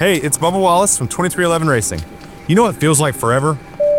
Hey, it's Bubba Wallace from 2311 Racing. You know what feels like forever?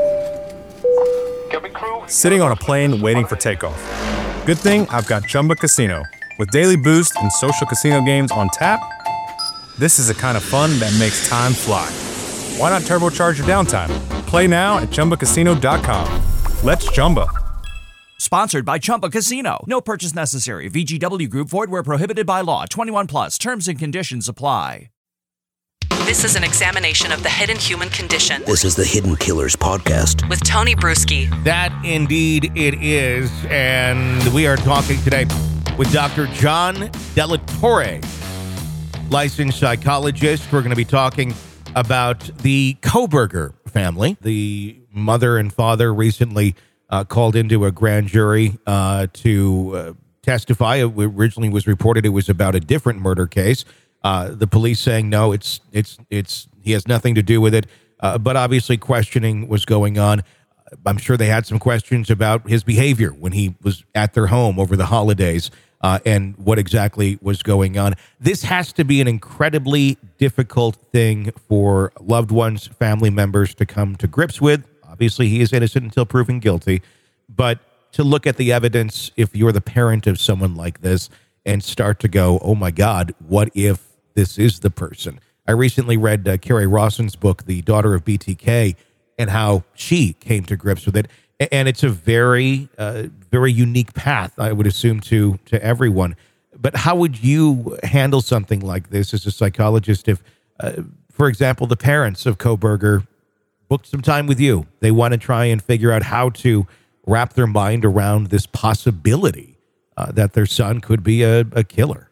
Sitting on a plane waiting for takeoff. Good thing I've got Chumba Casino. With daily boost and social casino games on tap, this is the kind of fun that makes time fly. Why not turbocharge your downtime? Play now at ChumbaCasino.com. Let's Chumba. Sponsored by Chumba Casino. No purchase necessary. VGW Group. Void where prohibited by law. 21 plus. Terms and conditions apply. This is an examination of the hidden human condition. This is the Hidden Killers podcast with Tony Bruschi. That indeed it is. And we are talking today with Dr. John Delatorre, licensed psychologist. We're going to be talking about the Kohberger family. The mother and father recently called into a grand jury to testify. It originally was reported it was about a different murder case. The police saying no, it's he has nothing to do with it. But obviously questioning was going on. I'm sure they had some questions about his behavior when he was at their home over the holidays and what exactly was going on. This has to be an incredibly difficult thing for loved ones, family members to come to grips with. Obviously, he is innocent until proven guilty. But to look at the evidence, if you're the parent of someone like this, and start to go, oh my God, what if this is the person? I recently read Carrie Rawson's book, The Daughter of BTK, and how she came to grips with it. And it's a very, very unique path, I would assume, to everyone. But how would you handle something like this as a psychologist if, for example, the parents of Kohberger booked some time with you? They want to try and figure out how to wrap their mind around this possibility that their son could be a killer.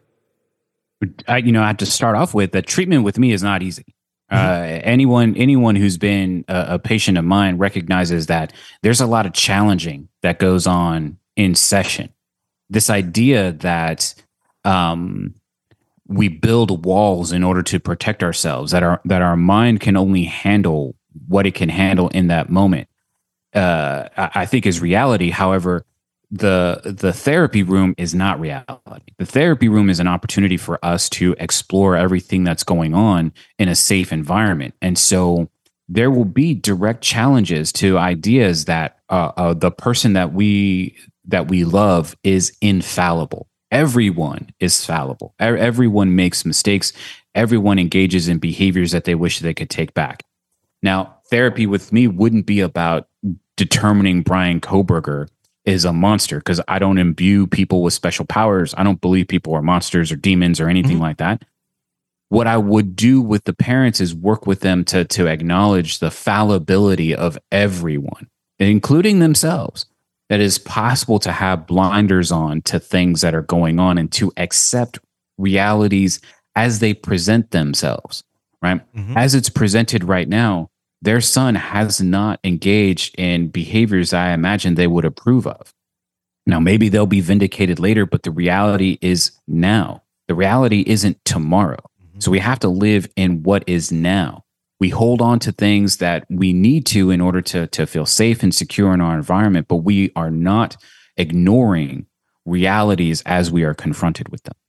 I have to start off with that treatment with me is not easy. Anyone who's been a patient of mine recognizes that there's a lot of challenging that goes on in session. This idea that we build walls in order to protect ourselves, that our mind can only handle what it can handle in that moment, I think is reality. However, the therapy room is not reality. The therapy room is an opportunity for us to explore everything that's going on in a safe environment. And so there will be direct challenges to ideas that the person that we love is infallible. Everyone is fallible. Everyone makes mistakes. Everyone engages in behaviors that they wish they could take back. Now, therapy with me wouldn't be about determining Bryan Kohberger is a monster, because I don't imbue people with special powers. I don't believe people are monsters or demons or anything like that. What I would do with the parents is work with them to acknowledge the fallibility of everyone, including themselves. That it is possible to have blinders on to things that are going on and to accept realities as they present themselves, right? As it's presented right now, their son has not engaged in behaviors I imagine they would approve of. Now, maybe they'll be vindicated later, but the reality is now. The reality isn't tomorrow. So we have to live in what is now. We hold on to things that we need to in order to feel safe and secure in our environment, but we are not ignoring realities as we are confronted with them.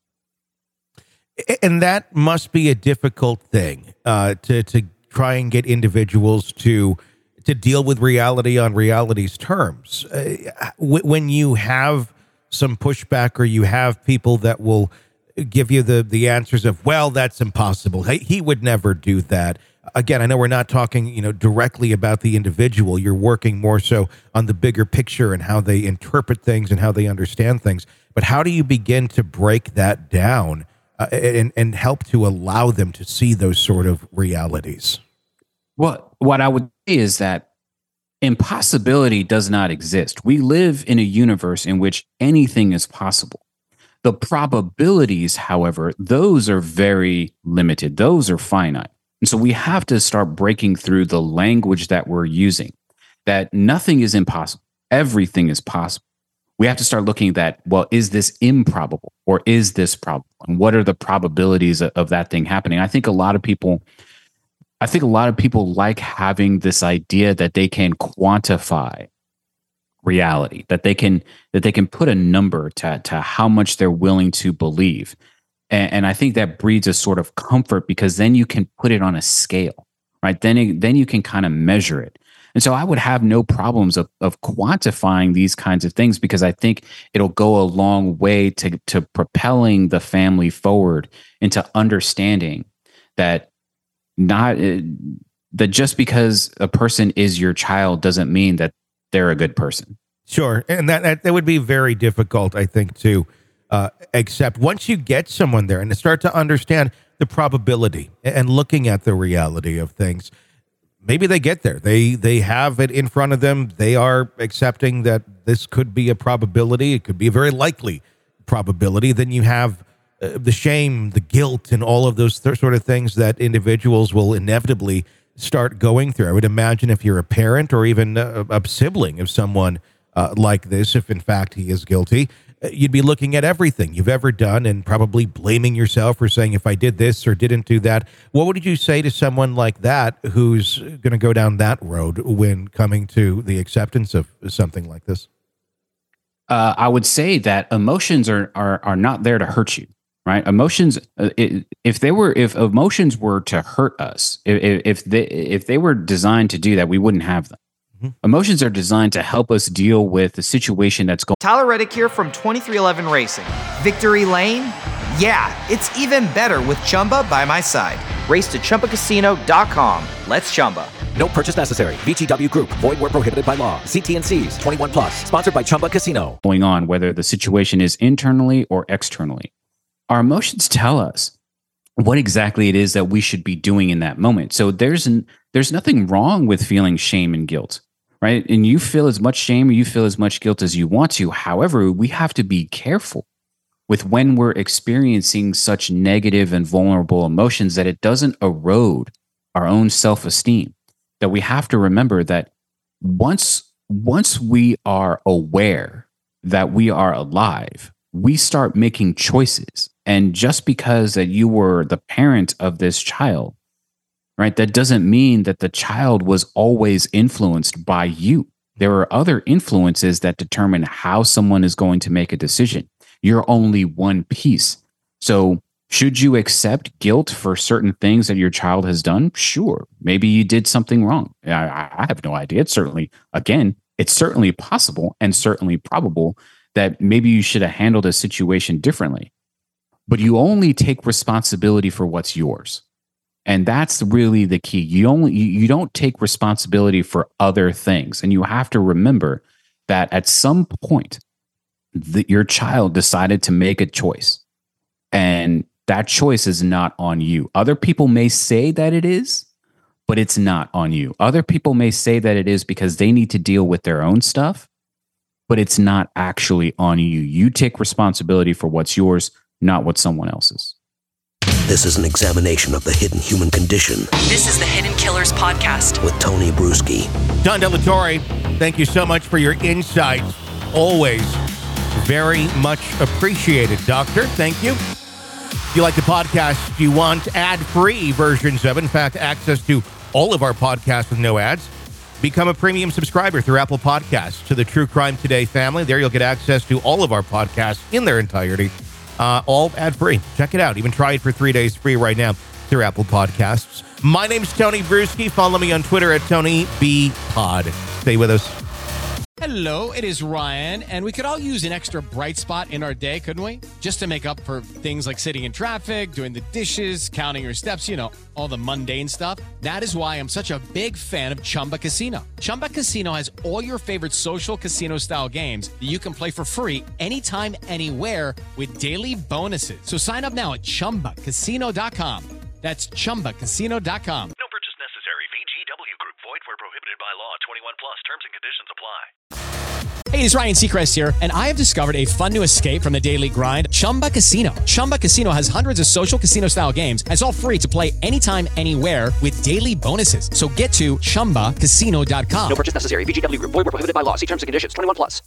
And that must be a difficult thing to try and get individuals to deal with reality on reality's terms. When you have some pushback or you have people that will give you the answers of, well, that's impossible. He would never do that. Again, I know we're not talking, directly about the individual. You're working more so on the bigger picture and how they interpret things and how they understand things. But how do you begin to break that down and help to allow them to see those sort of realities? Well, what I would say is that impossibility does not exist. We live in a universe in which anything is possible. The probabilities, however, those are very limited. Those are finite. And so we have to start breaking through the language that we're using, that nothing is impossible. Everything is possible. We have to start looking at, well, is this improbable or is this probable? And what are the probabilities of that thing happening? I think a lot of people like having this idea that they can quantify reality, that they can put a number to how much they're willing to believe. And I think that breeds a sort of comfort because then you can put it on a scale, right? Then you can kind of measure it. And so I would have no problems of quantifying these kinds of things because I think it'll go a long way to propelling the family forward into understanding that that just because a person is your child doesn't mean that they're a good person. Sure. And that would be very difficult, I think, to accept once you get someone there and to start to understand the probability and looking at the reality of things. Maybe they get there. They have it in front of them. They are accepting that this could be a probability. It could be a very likely probability. Then you have the shame, the guilt, and all of those sort of things that individuals will inevitably start going through. I would imagine if you're a parent or even a sibling of someone like this, if in fact he is guilty, you'd be looking at everything you've ever done and probably blaming yourself for saying, if I did this or didn't do that. What would you say to someone like that who's going to go down that road when coming to the acceptance of something like this? I would say that emotions are not there to hurt you, right? Emotions, if emotions were to hurt us, if they were designed to do that, we wouldn't have them. Emotions are designed to help us deal with the situation that's going. Tyler Reddick here from 2311 Racing. Victory Lane? Yeah, it's even better with Chumba by my side. Race to ChumbaCasino.com. Let's Chumba. No purchase necessary. VGW Group. Void where prohibited by law. See T&Cs. 21 plus. Sponsored by Chumba Casino. Going on, whether the situation is internally or externally. Our emotions tell us what exactly it is that we should be doing in that moment. So there's nothing wrong with feeling shame and guilt. Right. And you feel as much shame or you feel as much guilt as you want to. However, we have to be careful with when we're experiencing such negative and vulnerable emotions that it doesn't erode our own self-esteem. That we have to remember that once we are aware that we are alive, we start making choices. And just because that you were the parent of this child, right, that doesn't mean that the child was always influenced by you. There are other influences that determine how someone is going to make a decision. You're only one piece. So should you accept guilt for certain things that your child has done? Sure. Maybe you did something wrong. I have no idea. It's certainly possible and certainly probable that maybe you should have handled a situation differently. But you only take responsibility for what's yours. And that's really the key. You don't take responsibility for other things. And you have to remember that at some point, your child decided to make a choice. And that choice is not on you. Other people may say that it is, but it's not on you. Other people may say that it is because they need to deal with their own stuff, but it's not actually on you. You take responsibility for what's yours, not what someone else's. This is an examination of the hidden human condition. This is the Hidden Killers Podcast with Tony Bruschi. John Delatorre, thank you so much for your insights. Always very much appreciated, Doctor. Thank you. If you like the podcast, you want ad-free versions of, in fact, access to all of our podcasts with no ads, become a premium subscriber through Apple Podcasts to the True Crime Today family. There you'll get access to all of our podcasts in their entirety. All ad-free. Check it out. Even try it for 3 days free right now through Apple Podcasts. My name's Tony Bruschi. Follow me on Twitter at TonyBPod. Stay with us. Hello, it is Ryan, and we could all use an extra bright spot in our day, couldn't we? Just to make up for things like sitting in traffic, doing the dishes, counting your steps, all the mundane stuff. That is why I'm such a big fan of Chumba Casino. Chumba Casino has all your favorite social casino-style games that you can play for free anytime, anywhere with daily bonuses. So sign up now at ChumbaCasino.com. That's ChumbaCasino.com. No purchase necessary. VGW Group. Void where prohibited by law. 21 plus. Terms and conditions apply. Hey, it's Ryan Seacrest here, and I have discovered a fun new escape from the daily grind, Chumba Casino. Chumba Casino has hundreds of social casino-style games, and it's all free to play anytime, anywhere with daily bonuses. So get to ChumbaCasino.com. No purchase necessary. VGW Group. Void where prohibited by law. See terms and conditions. 21 plus.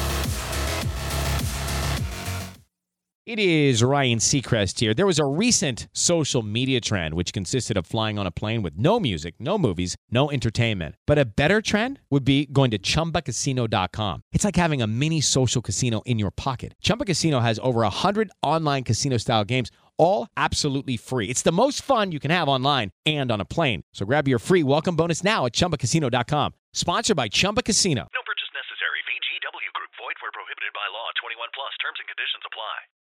It is Ryan Seacrest here. There was a recent social media trend which consisted of flying on a plane with no music, no movies, no entertainment. But a better trend would be going to ChumbaCasino.com. It's like having a mini social casino in your pocket. Chumba Casino has over 100 online casino-style games, all absolutely free. It's the most fun you can have online and on a plane. So grab your free welcome bonus now at ChumbaCasino.com. Sponsored by Chumba Casino. No purchase necessary. VGW Group. Void where prohibited by law. 21 plus. Terms and conditions apply.